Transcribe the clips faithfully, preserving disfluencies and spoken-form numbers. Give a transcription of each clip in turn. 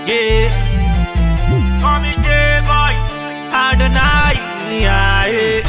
Yeah, Call me J-Boys. Adonai. Yeah, yeah.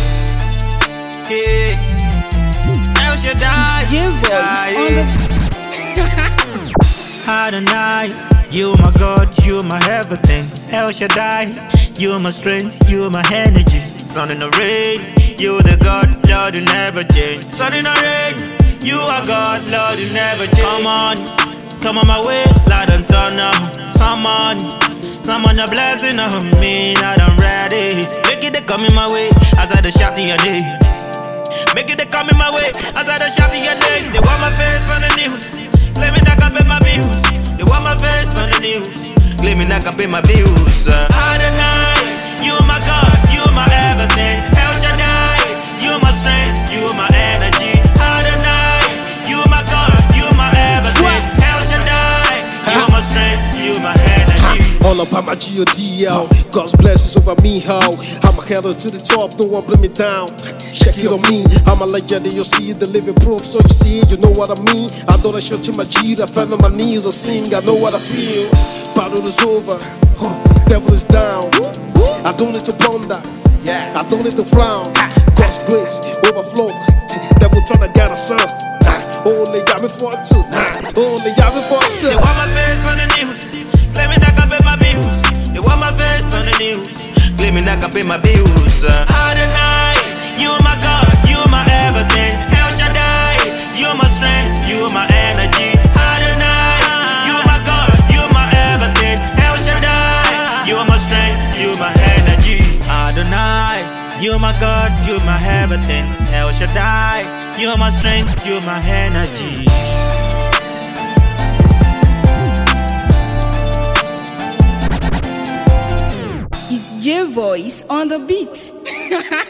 Yeah. El Shaddai. J-Voice on the Adonai, you my God, you my everything. El Shaddai, you my strength, you my energy. Sun in the rain, you the God, Lord, you never change. Sun in the rain, you are God, Lord, you never change. Come on, come on my way, Lord, and turn up. Someone, someone a blessing on me, Lord, I'm ready. Make it they come in my way, as I the shout in your name. Make it they come in my way, as I the shout in your name. They want my face on the news. Let me knock up in my bills. They want my face on the news. Let me knock up in my bills. Uh, Adonai, you my God, you my everything. El Shaddai, you my strength, you my energy. Adonai, you my God, you my everything. El Shaddai, you my strength, you my energy. All about my G O D L, God's blessings over me, how I'm a header to the top, no one bring me down. Check it on me, I'm a legend, you'll see the living proof, so you see, you know what I mean. I thought I showed to my G, I fell on my knees, I sing, I know what I feel. Battle is over, huh, devil is down. I don't need to ponder, I don't need to frown. God's grace overflow, devil tryna get us up. Only y'all before two, only y'all before two. They want my face on the news. Let me knock up in my bills. They want my face on the news. Let me knock up in my bills. Uh, Adonai, you my God, you my everything. El Shaddai, you my strength, you my energy. Adonai, you my God, you my everything. El Shaddai, you my strength, you my energy. Adonai, you my God, you my everything. El Shaddai, you my strength, you my energy. It's J-Voice on the beat.